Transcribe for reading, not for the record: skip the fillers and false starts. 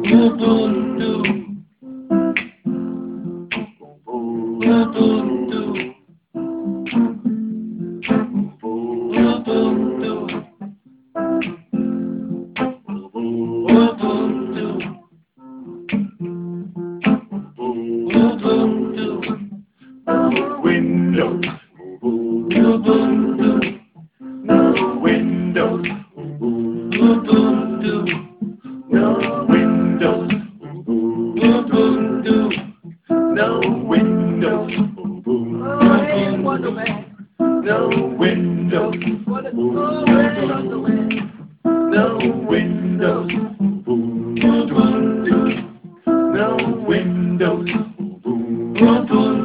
Ubuntu, Ubuntu, Ubuntu, Ubuntu, Ubuntu, no windows, Ubuntu, no windows, Ubuntu, no windows, Ubuntu, no windows, Ubuntu, no windows, Ubuntu, no windows, Ubuntu, no windows, Ubuntu.